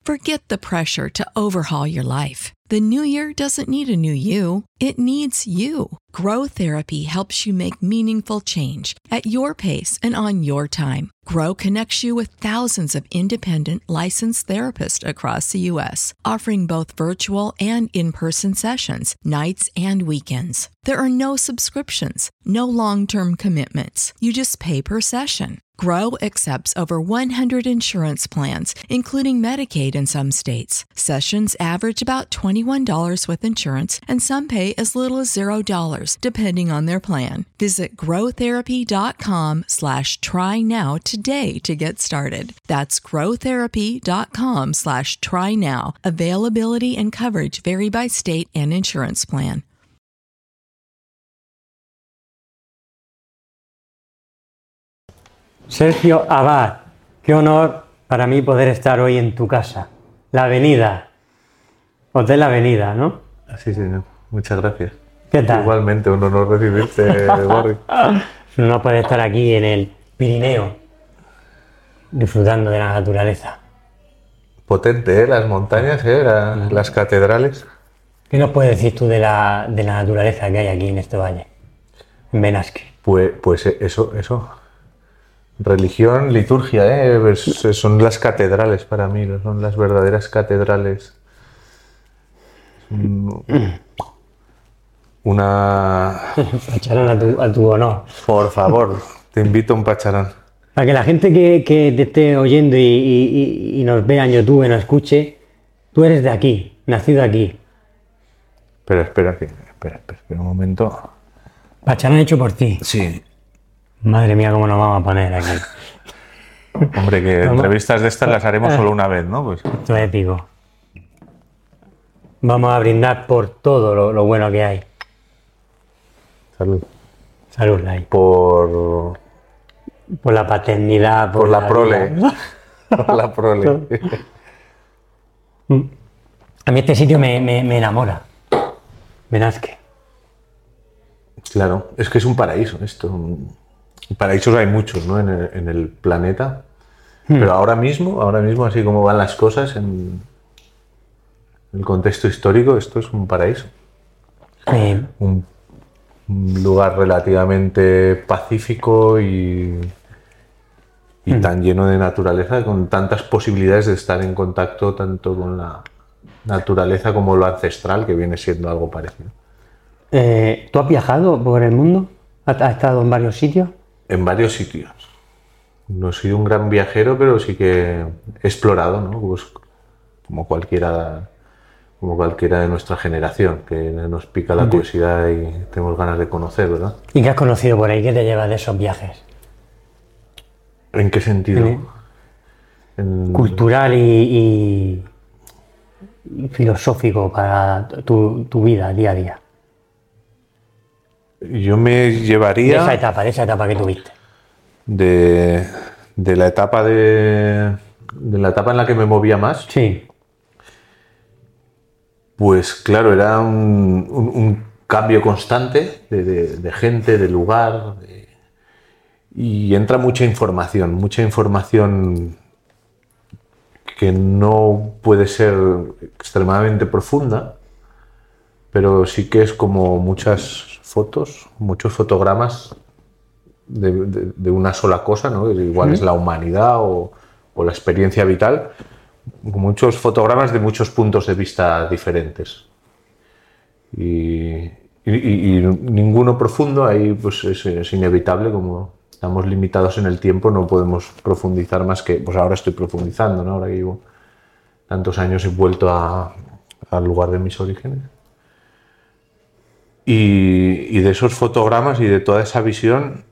Forget the pressure to overhaul your life. The new year doesn't need a new you. It needs you. Grow Therapy helps you make meaningful change at your pace and on your time. Grow connects you with thousands of independent, licensed therapists across the U.S., offering both virtual and in-person sessions, nights and weekends. There are no subscriptions, no long-term commitments. You just pay per session. Grow accepts over 100 insurance plans, including Medicaid in some states. Sessions average about $21 with insurance, and some pay as little as $0, depending on their plan. Visit growtherapy.com/try now today to get started. That's growtherapy.com/try now. Availability and coverage vary by state and insurance plan. Sergio Abad, qué honor para mí poder estar hoy en tu casa. La Avenida, Hotel Avenida, ¿no? Sí, señor. Muchas gracias. ¿Qué tal? Igualmente, un honor recibirte, Borri. No puede estar aquí en el Pirineo, disfrutando de la naturaleza. Potente, ¿eh? Las montañas, las catedrales. ¿Qué nos puedes decir tú de la naturaleza que hay aquí en este valle, en Benasque? Pues eso. Religión, liturgia, son las catedrales para mí, son las verdaderas catedrales. Una... Pacharán a tu honor. Por favor, te invito a un pacharán. Para que la gente que te esté oyendo y nos vea en YouTube, nos escuche, tú eres de aquí, nacido aquí. Pero espera un momento. Pacharán hecho por ti. Sí. Madre mía, cómo nos vamos a poner aquí. Hombre, que entrevistas de estas las haremos solo una vez, ¿no? Pues... Esto es épico. Vamos a brindar por todo lo bueno que hay. Salud. Salud, Lai. Por la paternidad. Por la prole. Por la prole. A mí este sitio me enamora. Benasque. Claro, es que es un paraíso esto. Paraísos hay muchos, ¿no? en el planeta, pero ahora mismo, así como van las cosas en el contexto histórico, esto es un paraíso. Un lugar relativamente pacífico y tan lleno de naturaleza, con tantas posibilidades de estar en contacto tanto con la naturaleza como lo ancestral, que viene siendo algo parecido. ¿Tú has viajado por el mundo? ¿Has estado en varios sitios? En varios sitios. No he sido un gran viajero, pero sí que he explorado, ¿no? Pues como cualquiera de nuestra generación, que nos pica la curiosidad y tenemos ganas de conocer, ¿verdad? ¿Y qué has conocido por ahí? ¿Qué te llevas de esos viajes? ¿En qué sentido? Cultural y filosófico para tu vida día a día. Yo me llevaría... De esa etapa que tuviste. De la etapa en la que me movía más. Sí. Pues claro, era un cambio constante de gente, de lugar, y entra mucha información que no puede ser extremadamente profunda, pero sí que es como muchas fotos, muchos fotogramas de una sola cosa, ¿no? Igual es la humanidad o la experiencia vital, muchos fotogramas de muchos puntos de vista diferentes. Y ninguno profundo, ahí pues es inevitable, como estamos limitados en el tiempo, no podemos profundizar más que, pues ahora estoy profundizando, ¿no? Ahora que llevo tantos años he vuelto al lugar de mis orígenes. Y de esos fotogramas y de toda esa visión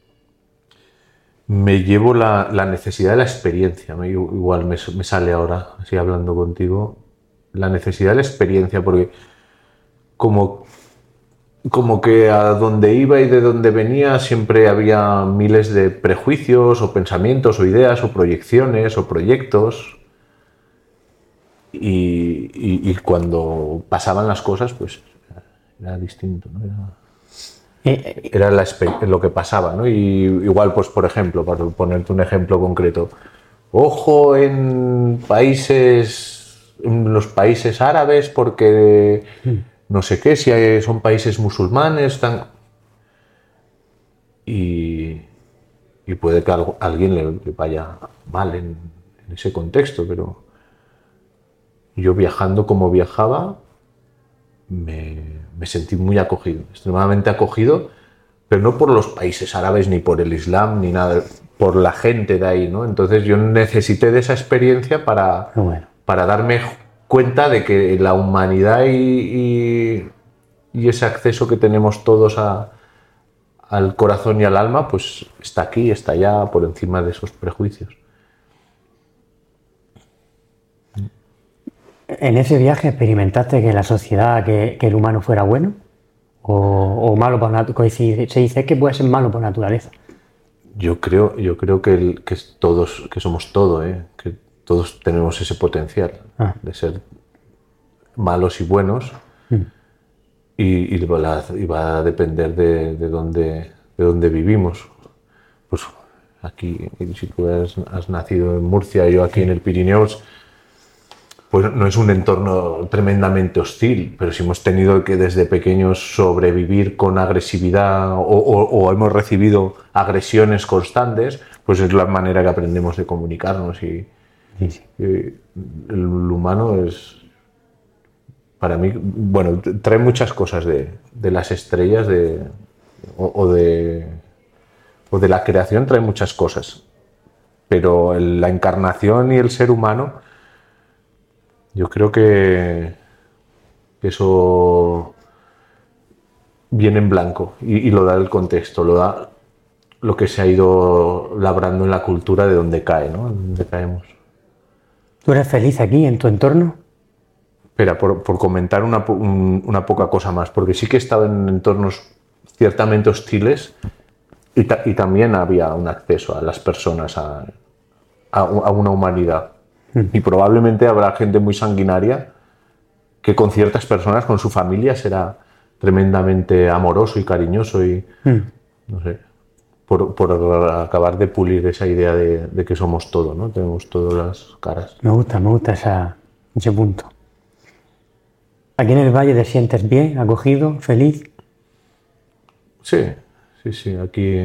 me llevo la necesidad de la experiencia. Igual me sale ahora, así hablando contigo, la necesidad de la experiencia, porque como que a donde iba y de donde venía siempre había miles de prejuicios o pensamientos o ideas o proyecciones o proyectos, y cuando pasaban las cosas pues era distinto, ¿no? Era lo que pasaba, ¿no? Y igual, pues por ejemplo, para ponerte un ejemplo concreto, ojo en países en los países árabes porque no sé qué, si son países musulmanes, y puede que a alguien le vaya mal en ese contexto, pero yo viajando como viajaba me sentí muy acogido, extremadamente acogido, pero no por los países árabes ni por el Islam ni nada, por la gente de ahí, ¿no? Entonces yo necesité de esa experiencia para darme cuenta de que la humanidad y ese acceso que tenemos todos al corazón y al alma, pues está aquí, está allá, por encima de esos prejuicios. ¿En ese viaje experimentaste que la sociedad, que el humano fuera bueno? ¿O malo por naturaleza? Se dice que puede ser malo por naturaleza. Yo creo que somos todo, que todos tenemos ese potencial de ser malos y buenos. Y va a depender de dónde vivimos. Pues aquí, si tú has nacido en Murcia y yo aquí en el Pirineos, pues no es un entorno tremendamente hostil, pero si hemos tenido que desde pequeños sobrevivir con agresividad o hemos recibido agresiones constantes, pues es la manera que aprendemos de comunicarnos. Y el humano es, para mí, bueno, trae muchas cosas de las estrellas o de la creación, trae muchas cosas, pero la encarnación y el ser humano, yo creo que eso viene en blanco y lo da el contexto, lo da lo que se ha ido labrando en la cultura de donde cae, ¿no? Donde caemos. ¿Tú eres feliz aquí, en tu entorno? Espera, por comentar una poca cosa más, porque sí que he estado en entornos ciertamente hostiles y también había un acceso a las personas, a una humanidad. Y probablemente habrá gente muy sanguinaria que con ciertas personas, con su familia, será tremendamente amoroso y cariñoso y no sé, por acabar de pulir esa idea de que somos todo, ¿no? Tenemos todas las caras. Me gusta ese punto. ¿Aquí en el Valle te sientes bien, acogido, feliz? Sí, aquí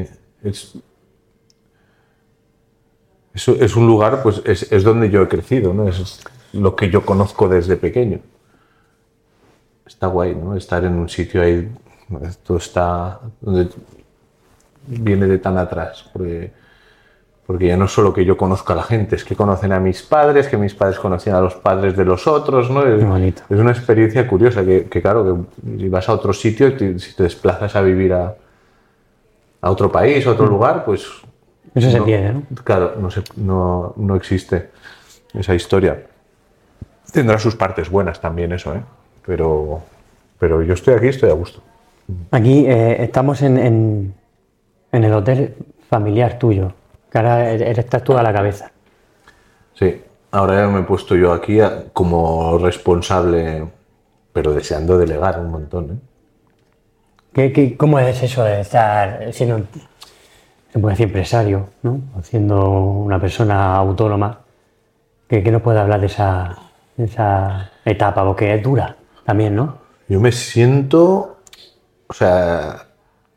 es un lugar, pues es donde yo he crecido, ¿no? Es lo que yo conozco desde pequeño. Está guay, ¿no? Estar en un sitio ahí, esto está donde viene de tan atrás, porque ya no es solo que yo conozco a la gente, es que conocen a mis padres, que mis padres conocían a los padres de los otros, ¿no? Es una experiencia curiosa, que claro, que si vas a otro sitio, si te desplazas a vivir a otro país, a otro lugar, pues eso se pierde, ¿no? Claro, no existe esa historia. Tendrá sus partes buenas también eso, pero yo estoy aquí, estoy a gusto. Aquí estamos en el hotel familiar tuyo, que ahora estás tú a la cabeza. Sí, ahora ya me he puesto yo aquí como responsable, pero deseando delegar un montón. ¿Cómo es eso de estar siendo, se puede decir, empresario, ¿no? Siendo una persona autónoma? ¿Qué nos puede hablar de esa etapa? Porque es dura también, ¿no? Yo me siento, o sea,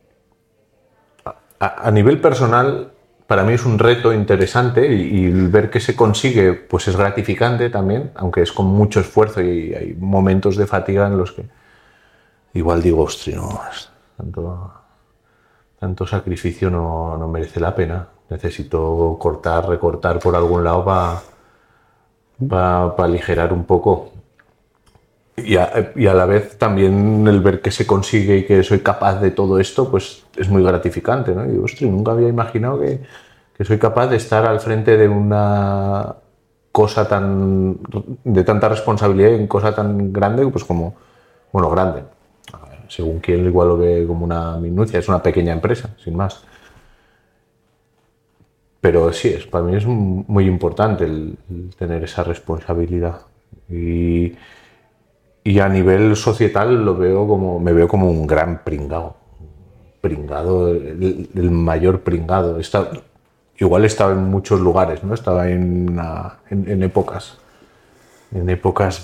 a nivel personal, para mí es un reto interesante y ver que se consigue, pues es gratificante también, aunque es con mucho esfuerzo y hay momentos de fatiga en los que igual digo, ostras, no, tanto sacrificio no merece la pena. Necesito recortar por algún lado para aligerar un poco. Y a la vez también el ver que se consigue y que soy capaz de todo esto, pues es muy gratificante, ¿no? Y digo, ostras, nunca había imaginado que soy capaz de estar al frente de una cosa de tanta responsabilidad y una cosa tan grande, pues como, bueno, grande. Según quien igual lo ve como una minucia, es una pequeña empresa, sin más. Pero sí, para mí es muy importante el tener esa responsabilidad. Y a nivel societal me veo como un gran pringado. El mayor pringado. Igual he estado en muchos lugares, ¿no? Estaba en épocas. en épocas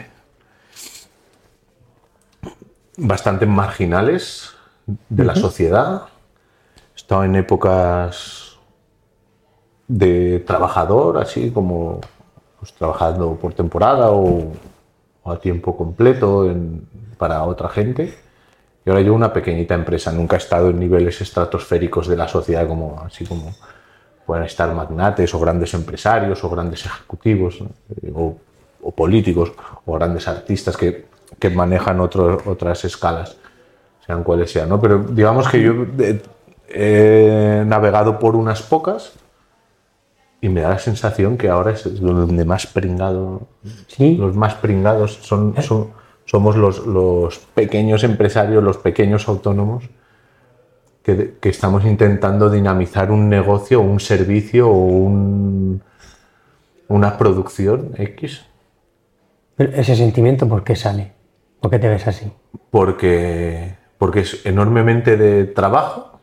bastante marginales de la sociedad. He estado en épocas de trabajador, así como pues, trabajando por temporada o a tiempo completo para otra gente. Y ahora llevo una pequeñita empresa. Nunca he estado en niveles estratosféricos de la sociedad así como pueden estar magnates o grandes empresarios o grandes ejecutivos, ¿no? o políticos o grandes artistas que manejan otras escalas, sean cuales sean, ¿no? Pero digamos que yo he navegado por unas pocas y me da la sensación que ahora es donde más pringado, ¿Sí? Los más pringados somos los pequeños empresarios, los pequeños autónomos que estamos intentando dinamizar un negocio, un servicio o una producción X. Pero ese sentimiento, ¿por qué sale? ¿Por qué te ves así? Porque es enormemente de trabajo,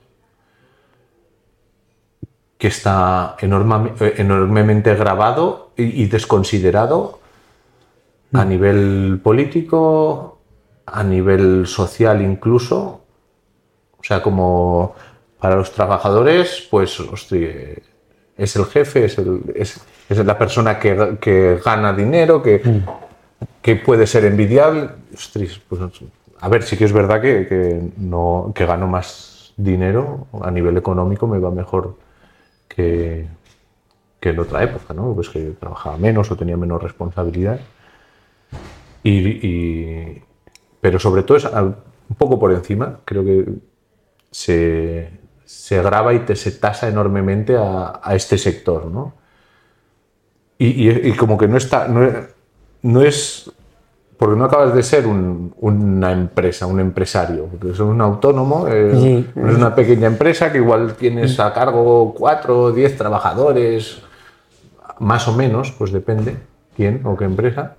que está enormemente grabado y desconsiderado a nivel político, a nivel social incluso. O sea, como para los trabajadores, pues, hostia, es el jefe, es la persona que gana dinero, que puede ser envidiable. Ostras, pues, a ver, sí que es verdad que gano más dinero a nivel económico, me va mejor que en otra época, ¿no? Pues que trabajaba menos o tenía menos responsabilidad. Pero sobre todo es un poco por encima, creo que se graba y se tasa enormemente a este sector, ¿no? Y como que no es porque no acabas de ser una empresa, un empresario, porque es un autónomo, Sí. no es una pequeña empresa que igual tienes a cargo 4 o 10 trabajadores, más o menos, pues depende quién o qué empresa.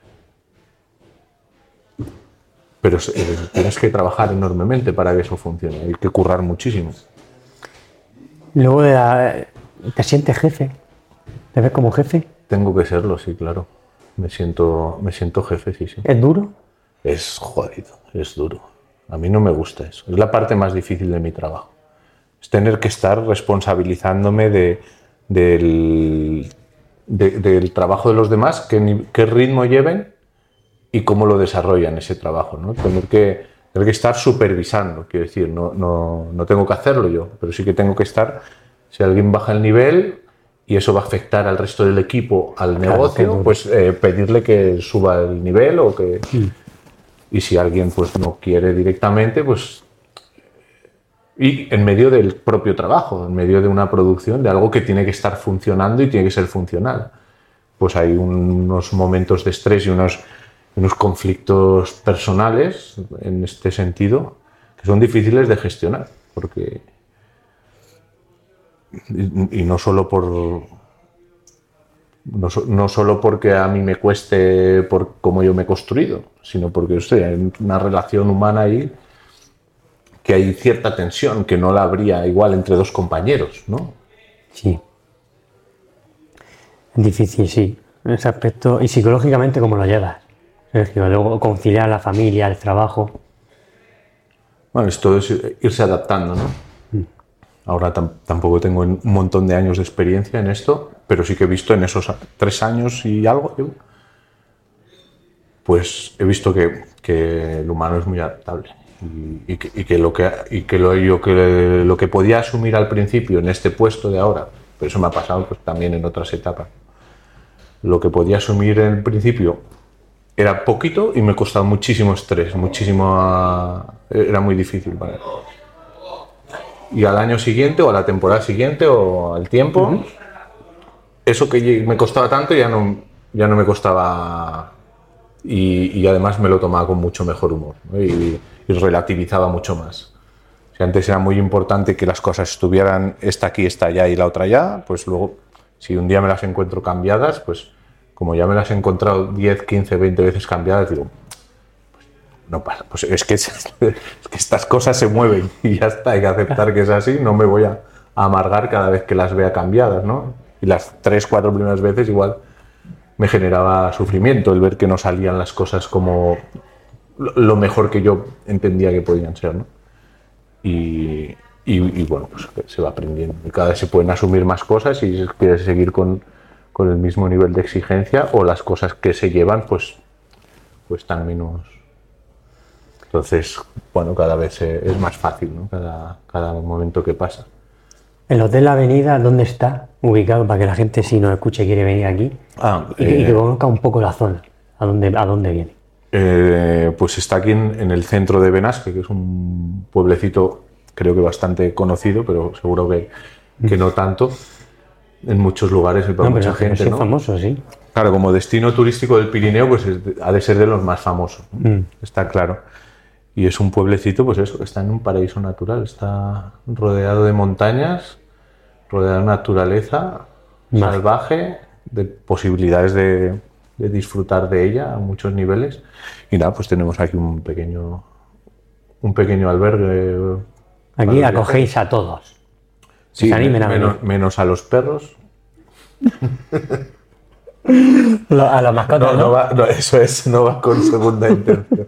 Pero tienes que trabajar enormemente para que eso funcione, hay que currar muchísimo. Luego ¿te sientes jefe? ¿Te ves como jefe? Tengo que serlo, sí, claro. Me siento jefe, sí. ¿Es duro? Es jodido, es duro. A mí no me gusta eso. Es la parte más difícil de mi trabajo. Es tener que estar responsabilizándome del trabajo de los demás, qué ritmo lleven y cómo lo desarrollan ese trabajo, ¿no? Tener que estar supervisando, quiero decir, no tengo que hacerlo yo, pero sí que tengo que estar, si alguien baja el nivel y eso va a afectar al resto del equipo, al negocio, pues pedirle que suba el nivel o que... Y si alguien pues no quiere directamente, pues... Y en medio del propio trabajo, en medio de una producción, de algo que tiene que estar funcionando y tiene que ser funcional. Pues hay unos momentos de estrés y unos conflictos personales en este sentido que son difíciles de gestionar, porque y no solo porque a mí me cueste por cómo yo me he construido, sino porque hay una relación humana ahí que hay cierta tensión que no la habría igual entre dos compañeros, ¿no? Sí. Es difícil, sí, en ese aspecto. ¿Y psicológicamente cómo lo llevas, Sergio? Luego conciliar la familia, el trabajo. Bueno, esto es irse adaptando, ¿no? Ahora tampoco tengo un montón de años de experiencia en esto, pero sí que he visto en esos 3 años y algo, pues he visto que el humano es muy adaptable y que lo que podía asumir al principio en este puesto de ahora, pero eso me ha pasado pues, también en otras etapas, lo que podía asumir en el principio era poquito y me costaba muchísimo estrés, era muy difícil para mí. Y al año siguiente o a la temporada siguiente o al tiempo, eso que me costaba tanto ya no me costaba y además me lo tomaba con mucho mejor humor, ¿no? y relativizaba mucho más. Si antes era muy importante que las cosas estuvieran esta aquí, esta allá y la otra allá, pues luego si un día me las encuentro cambiadas, pues como ya me las he encontrado 10, 15, 20 veces cambiadas, digo, no pasa, pues es que estas cosas se mueven y ya está, hay que aceptar que es así, no me voy a amargar cada vez que las vea cambiadas, ¿no? Y las 3, 4 primeras veces igual me generaba sufrimiento el ver que no salían las cosas como lo mejor que yo entendía que podían ser, ¿no? Y bueno, pues se va aprendiendo. Y cada vez se pueden asumir más cosas y quieres seguir con el mismo nivel de exigencia, o las cosas que se llevan pues están menos. Entonces, bueno, cada vez es más fácil, ¿no? Cada momento que pasa. ¿El Hotel La Avenida dónde está ubicado para que la gente, si nos escuche, quiere venir aquí y que conozca un poco la zona, a dónde viene? Pues está aquí en el centro de Benasque, que es un pueblecito creo que bastante conocido, pero seguro que no tanto. En muchos lugares hay para mucha gente, es ¿no? famoso, sí. Claro, como destino turístico del Pirineo, pues ha de ser de los más famosos, ¿no? Está claro. Y es un pueblecito, pues eso, está en un paraíso natural, está rodeado de montañas, rodeado de naturaleza salvaje, de posibilidades de disfrutar de ella a muchos niveles. Y nada, pues tenemos aquí un pequeño albergue. Aquí acogéis a todos. Sí, menos a los perros. A los mascotas, ¿no? No va con segunda intención.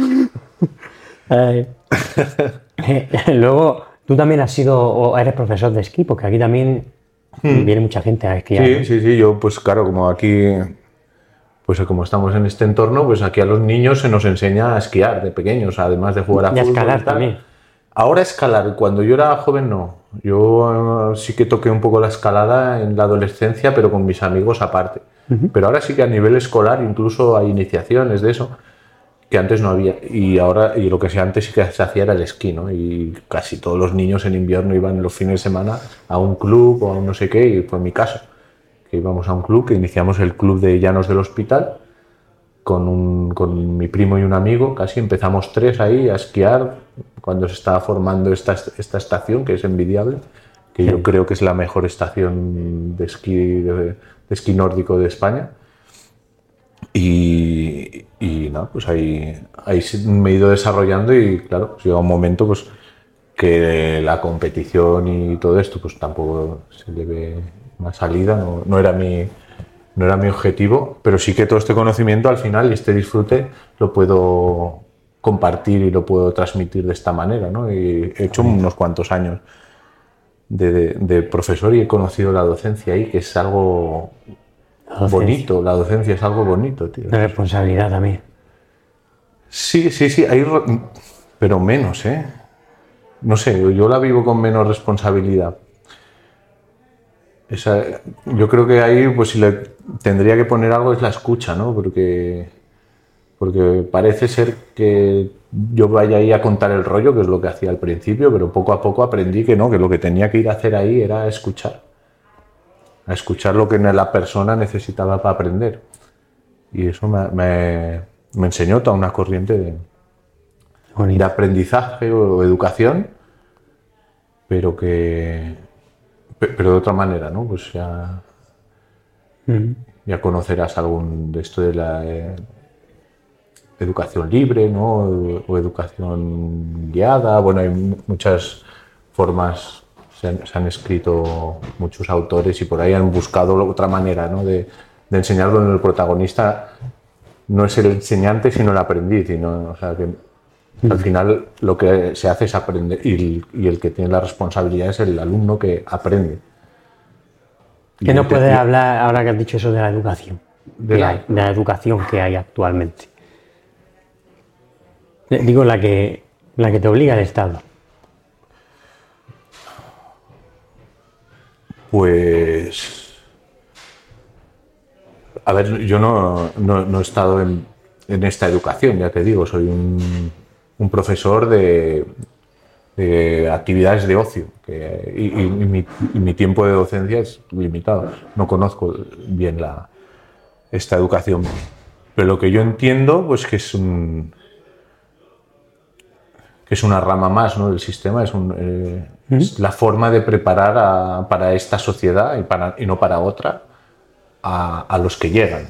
Luego, tú también has sido o eres profesor de esquí, porque aquí también viene mucha gente a esquiar. Sí, ¿no? sí, yo pues claro, como aquí, pues como estamos en este entorno, pues aquí a los niños se nos enseña a esquiar de pequeños, además de jugar a fútbol. Y a escalar también. Ahora escalar, cuando yo era joven no. Yo sí que toqué un poco la escalada en la adolescencia, pero con mis amigos aparte. Pero ahora sí que a nivel escolar incluso hay iniciaciones de eso, que antes no había. Y ahora, y lo que antes sí que se hacía era el esquí, ¿no? Y casi todos los niños en invierno iban los fines de semana a un club o a un no sé qué, y fue mi caso. Que íbamos a un club, que iniciamos el club de Llanos del Hospital, con mi primo y un amigo, casi empezamos 3 ahí a esquiar cuando se estaba formando esta estación, que es envidiable, que yo creo que es la mejor estación de esquí nórdico de España. Y nada, pues ahí me he ido desarrollando y claro, pues llega un momento pues que la competición y todo esto pues tampoco se le ve una salida, no era mi objetivo, pero sí que todo este conocimiento al final y este disfrute lo puedo compartir y lo puedo transmitir de esta manera, ¿no? Y he hecho unos cuantos años de profesor y he conocido la docencia ahí, que es algo bonito. La docencia es algo bonito, tío. La responsabilidad también. Sí, pero menos, ¿eh? No sé, yo la vivo con menos responsabilidad. Yo creo que ahí, pues si le tendría que poner algo es la escucha, ¿no? Porque parece ser que yo vaya ahí a contar el rollo, que es lo que hacía al principio, pero poco a poco aprendí que no, que lo que tenía que ir a hacer ahí era escuchar. A escuchar lo que la persona necesitaba para aprender. Y eso me enseñó toda una corriente de aprendizaje o educación, pero de otra manera, ¿no? Pues ya conocerás algún de esto de la educación libre, ¿no? O educación guiada. Bueno, hay muchas formas, se han escrito muchos autores y por ahí han buscado otra manera, ¿no? de enseñarlo en el protagonista. No es el enseñante, sino el aprendiz. O sea, que al final lo que se hace es aprender y el que tiene la responsabilidad es el alumno que aprende. ¿Qué nos puedes hablar ahora que has dicho eso de la educación? De la educación que hay actualmente. Digo, la que te obliga el Estado. Pues... A ver, yo no he estado en esta educación, ya te digo, soy un profesor de actividades de ocio y mi tiempo de docencia es limitado. No conozco bien esta educación, pero lo que yo entiendo pues que es una rama más, ¿no? del sistema, es la forma de preparar para esta sociedad y no para otra a los que llegan.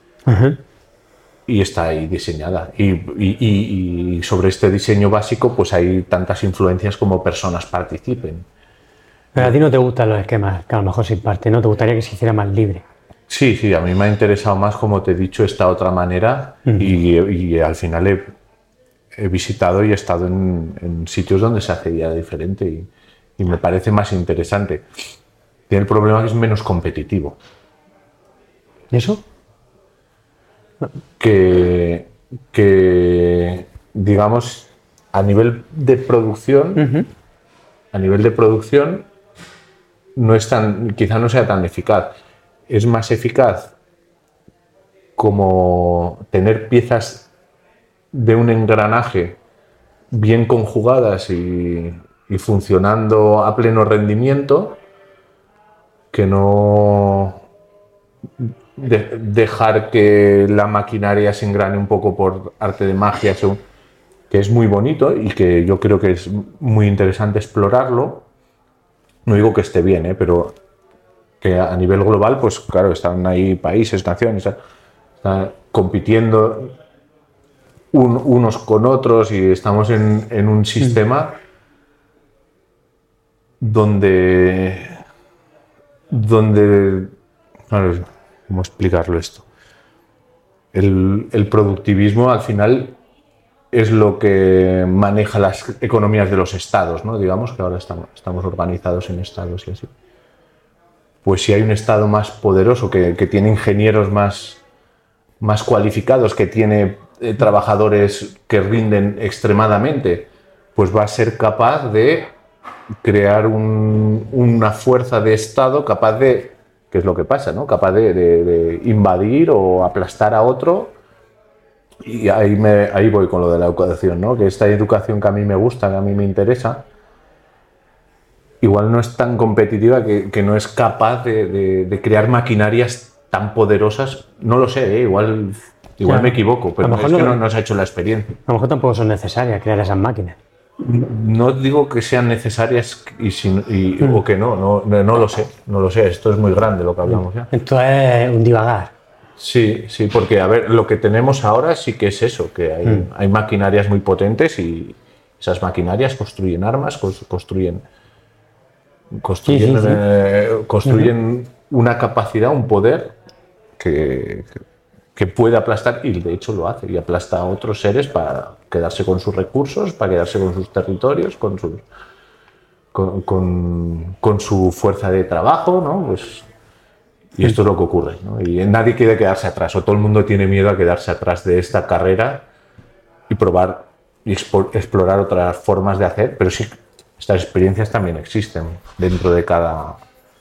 Y está ahí diseñada. Y sobre este diseño básico pues hay tantas influencias como personas participen. Pero a ti no te gustan los esquemas que a lo mejor se imparten, ¿no? Te gustaría que se hiciera más libre. Sí, a mí me ha interesado más, como te he dicho, esta otra manera y al final he visitado y he estado en sitios donde se hace ya diferente y me parece más interesante. Tiene el problema que es menos competitivo. ¿Y eso? Que digamos, a nivel de producción, no es tan, quizá no sea tan eficaz. Es más eficaz como tener piezas de un engranaje bien conjugadas y funcionando a pleno rendimiento, que no dejar que la maquinaria se engrane un poco por arte de magia, que es muy bonito y que yo creo que es muy interesante explorarlo. No digo que esté bien, pero que a nivel global, pues claro, están ahí países, naciones, están compitiendo unos con otros y estamos en un sistema donde, claro, ¿cómo explicarlo esto? El productivismo al final es lo que maneja las economías de los estados, ¿no? Digamos que ahora estamos organizados en estados y así. Pues si hay un estado más poderoso, que tiene ingenieros más cualificados, que tiene trabajadores que rinden extremadamente, pues va a ser capaz de crear una fuerza de estado capaz de, ¿qué es lo que pasa, no? Capaz de invadir o aplastar a otro. Y ahí voy con lo de la educación, ¿no? Que esta educación que a mí me gusta, que a mí me interesa, igual no es tan competitiva, que no es capaz de crear maquinarias tan poderosas. No lo sé, igual Ya, me equivoco, pero a lo es mejor que no se ha hecho la experiencia. A lo mejor tampoco son necesarias crear esas máquinas. No digo que sean necesarias o que no lo sé, no lo sé. Esto es muy grande lo que hablamos ya. Esto es un divagar. Sí, porque a ver, lo que tenemos ahora sí que es eso, que hay maquinarias muy potentes y esas maquinarias construyen armas, construyen una capacidad, un poder que puede aplastar, y de hecho lo hace, y aplasta a otros seres para quedarse con sus recursos, para quedarse con sus territorios, con su fuerza de trabajo, ¿no? Pues, y esto es lo que ocurre, ¿no? Y nadie quiere quedarse atrás, o todo el mundo tiene miedo a quedarse atrás de esta carrera y probar y explorar otras formas de hacer, pero sí, estas experiencias también existen dentro de cada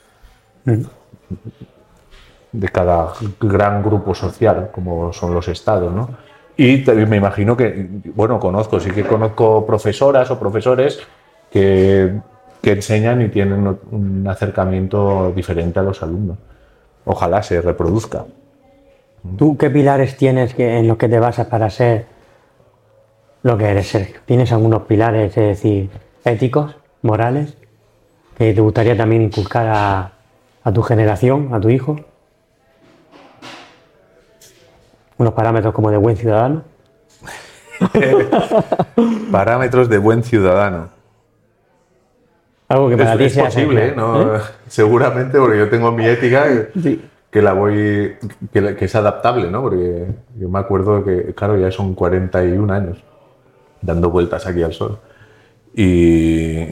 gran grupo social, como son los estados, ¿no? Y también me imagino que, bueno, sí que conozco profesoras o profesores que enseñan y tienen un acercamiento diferente a los alumnos. Ojalá se reproduzca. ¿Tú qué pilares tienes en los que te basas para ser lo que eres, Sergio? ¿Tienes algunos pilares, es decir, éticos, morales, que te gustaría también inculcar a tu generación, a tu hijo? Unos parámetros como de buen ciudadano. Parámetros de buen ciudadano. Algo que para ti sea posible, ¿no? Seguramente, porque yo tengo mi ética que es adaptable, ¿no? Porque yo me acuerdo que, claro, ya son 41 años dando vueltas aquí al sol. Y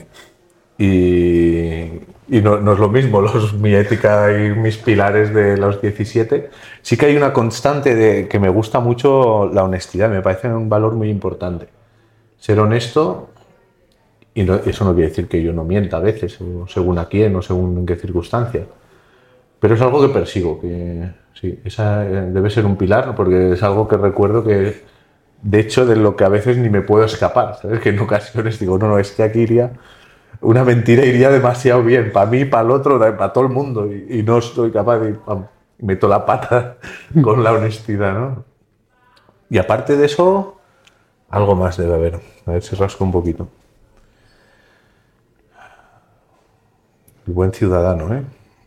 no es lo mismo mi ética y mis pilares de los 17. Sí que hay una constante que me gusta mucho, la honestidad, me parece un valor muy importante. Ser honesto, y eso no quiere decir que yo no mienta a veces, o según a quién o según en qué circunstancia. Pero es algo que persigo, que sí, esa debe ser un pilar, porque es algo que recuerdo que, de hecho, de lo que a veces ni me puedo escapar, ¿sabes? Que en ocasiones digo, no, es que aquí una mentira iría demasiado bien, para mí, para el otro, para todo el mundo, y no soy capaz de... meto la pata con la honestidad, ¿no? Y aparte de eso, algo más debe haber. A ver si rasco un poquito. El buen ciudadano, ¿eh?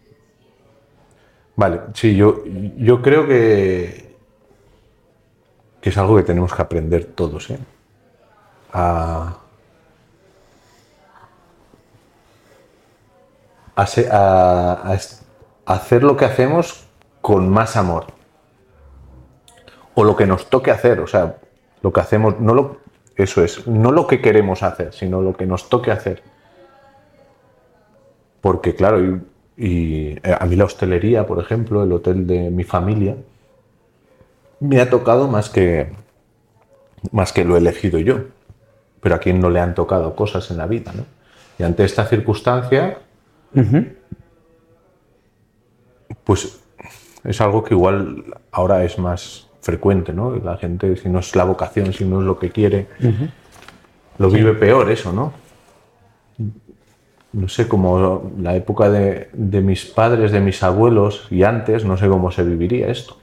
Vale, sí, yo creo que es algo que tenemos que aprender todos, ¿eh? A hacer lo que hacemos con más amor. O lo que nos toque hacer, o sea, lo que hacemos, eso es, no lo que queremos hacer, sino lo que nos toque hacer. Porque claro, a mí la hostelería, por ejemplo, el hotel de mi familia, me ha tocado más que lo he elegido yo. Pero a quien no le han tocado cosas en la vida, ¿no? Y ante esta circunstancia, pues es algo que igual ahora es más frecuente, ¿no? La gente, si no es la vocación, si no es lo que quiere, lo vive peor eso, ¿no? No sé, como la época de mis padres, de mis abuelos y antes, no sé cómo se viviría esto.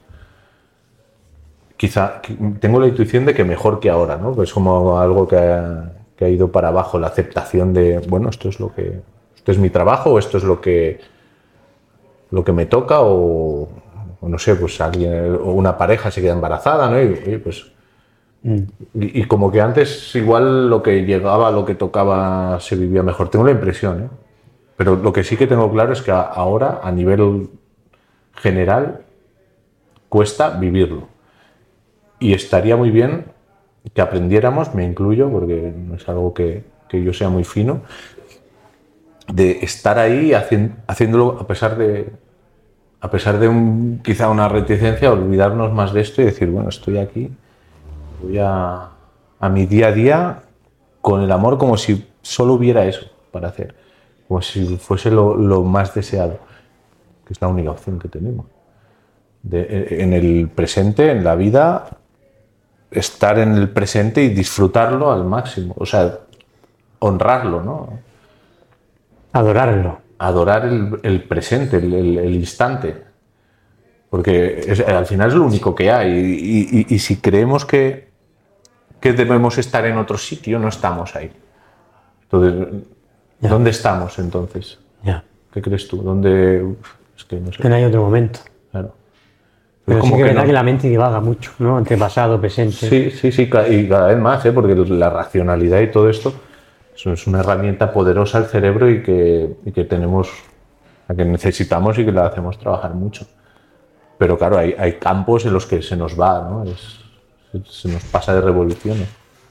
Quizá tengo la intuición de que mejor que ahora, ¿no? Pues como algo que ha ido para abajo, la aceptación de, bueno, esto es mi trabajo, o esto es lo que me toca, o no sé, pues alguien o una pareja se queda embarazada, ¿no? Y pues y como que antes igual lo que llegaba, lo que tocaba se vivía mejor. Tengo la impresión, ¿eh? Pero lo que sí que tengo claro es que ahora a nivel general cuesta vivirlo. Y estaría muy bien que aprendiéramos, me incluyo, porque no es algo que yo sea muy fino, de estar ahí haciéndolo a pesar de quizá una reticencia, olvidarnos más de esto y decir, bueno, estoy aquí, voy a mi día a día con el amor como si solo hubiera eso para hacer, como si fuese lo más deseado, que es la única opción que tenemos. En el presente, en la vida, estar en el presente y disfrutarlo al máximo, o sea, honrarlo, ¿no? Adorarlo. Adorar el presente, el instante, porque al final es lo único que hay y si creemos que debemos estar en otro sitio, no estamos ahí. Entonces, Ya. ¿dónde estamos entonces? Ya. ¿Qué crees tú? ¿Dónde? Es que no sé. Que no hay otro momento. Claro. Pero Es sí como que es que verdad no. que la mente divaga mucho, ¿no? Entre pasado, presente. Sí, sí, sí, y cada vez más, ¿eh? Porque la racionalidad y todo esto eso es una herramienta poderosa al cerebro y que tenemos, a que necesitamos y que la hacemos trabajar mucho. Pero claro, hay campos en los que se nos va, ¿no? Se nos pasa de revoluciones.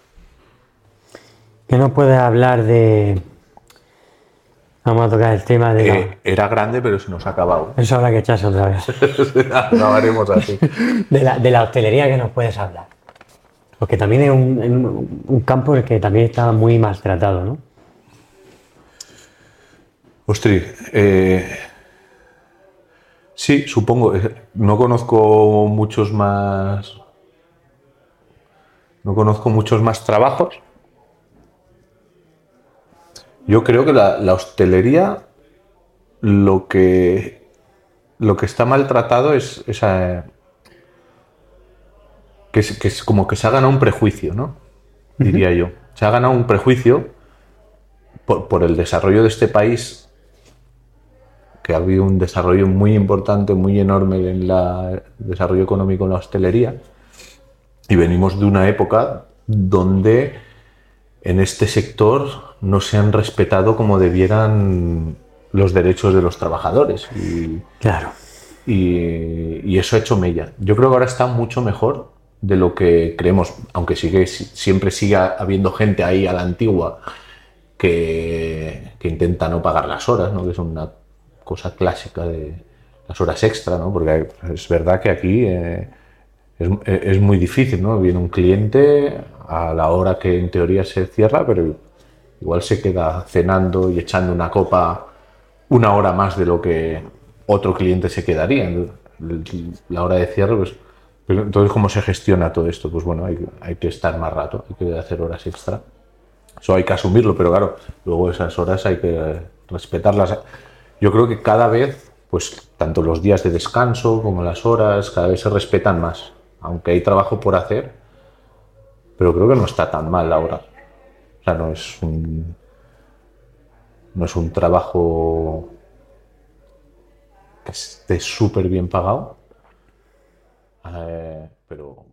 Que no puedes hablar de... Vamos a tocar el tema de la... Era grande, pero se nos ha acabado. Eso habrá que echarse otra vez. Acabaremos así. De la hostelería que nos puedes hablar. Porque también es un campo en el que también está muy maltratado, ¿no? Ostri, sí, supongo. No conozco muchos más. No conozco muchos más trabajos. Yo creo que la hostelería lo que está maltratado es esa. Que es como que se ha ganado un prejuicio, ¿no? Diría yo. Se ha ganado un prejuicio por el desarrollo de este país, que ha habido un desarrollo muy importante, muy enorme en el desarrollo económico en la hostelería, y venimos de una época donde en este sector no se han respetado como debieran los derechos de los trabajadores. Claro. Y eso ha hecho mella. Yo creo que ahora está mucho mejor de lo que creemos, aunque siempre siga habiendo gente ahí a la antigua que intenta no pagar las horas, ¿no? Que es una cosa clásica de las horas extra, ¿no? Porque es verdad que aquí es muy difícil, ¿no? Viene un cliente a la hora que en teoría se cierra, pero igual se queda cenando y echando una copa una hora más de lo que otro cliente se quedaría. La hora de cierre, pues, entonces, ¿cómo se gestiona todo esto? Pues bueno, hay que estar más rato, hay que hacer horas extra. Eso hay que asumirlo, pero claro, luego esas horas hay que respetarlas. Yo creo que cada vez, pues tanto los días de descanso como las horas, cada vez se respetan más. Aunque hay trabajo por hacer, pero creo que no está tan mal ahora. O sea, no es un trabajo que esté súper bien pagado, pero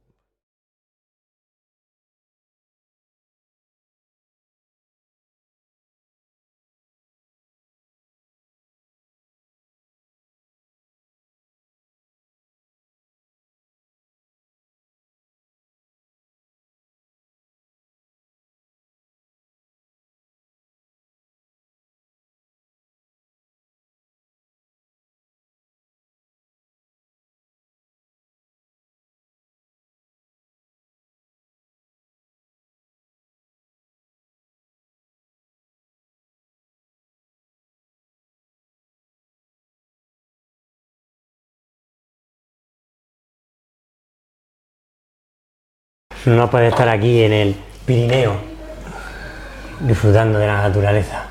no puede estar aquí en el Pirineo disfrutando de la naturaleza.